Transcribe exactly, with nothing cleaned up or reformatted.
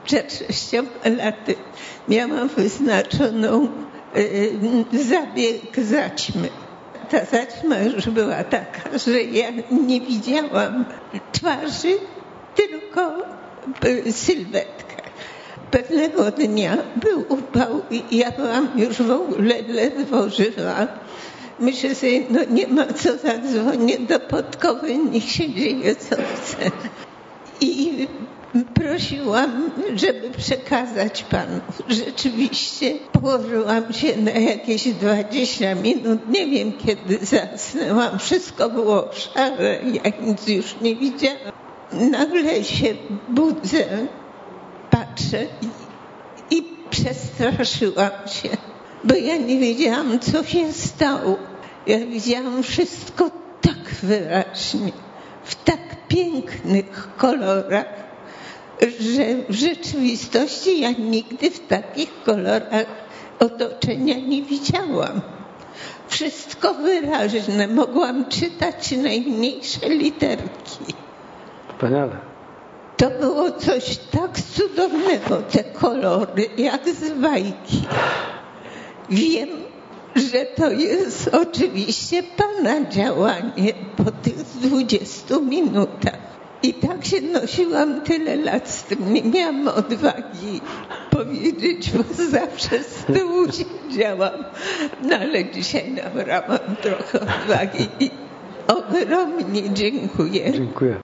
przed sześcioma laty miałam wyznaczoną y, zabieg zaćmy. Ta zaćma już była taka, że ja nie widziałam twarzy, tylko y, sylwetkę. Pewnego dnia był upał i ja byłam już w ogóle ledwo żywa. Myślę sobie, no nie ma co, zadzwonię do Podkowy, niech się dzieje co chce. I prosiłam, żeby przekazać panu. Rzeczywiście położyłam się na jakieś dwadzieścia minut. Nie wiem, kiedy zasnęłam. Wszystko było szare, ja nic już nie widziałam. Nagle się budzę, patrzę i, i przestraszyłam się, bo ja nie wiedziałam, co się stało. Ja widziałam wszystko tak wyraźnie, w tak pięknych kolorach, że w rzeczywistości ja nigdy w takich kolorach otoczenia nie widziałam. Wszystko wyraźne, mogłam czytać najmniejsze literki. Wspaniale. To było coś tak cudownego, te kolory, jak z bajki. Wiem, że to jest oczywiście pana działanie po tych dwudziestu minutach. I tak się nosiłam tyle lat z tym. Nie miałam odwagi powiedzieć, bo zawsze z tyłu siedziałam. No ale dzisiaj nabrałam trochę odwagi i ogromnie dziękuję. Dziękuję.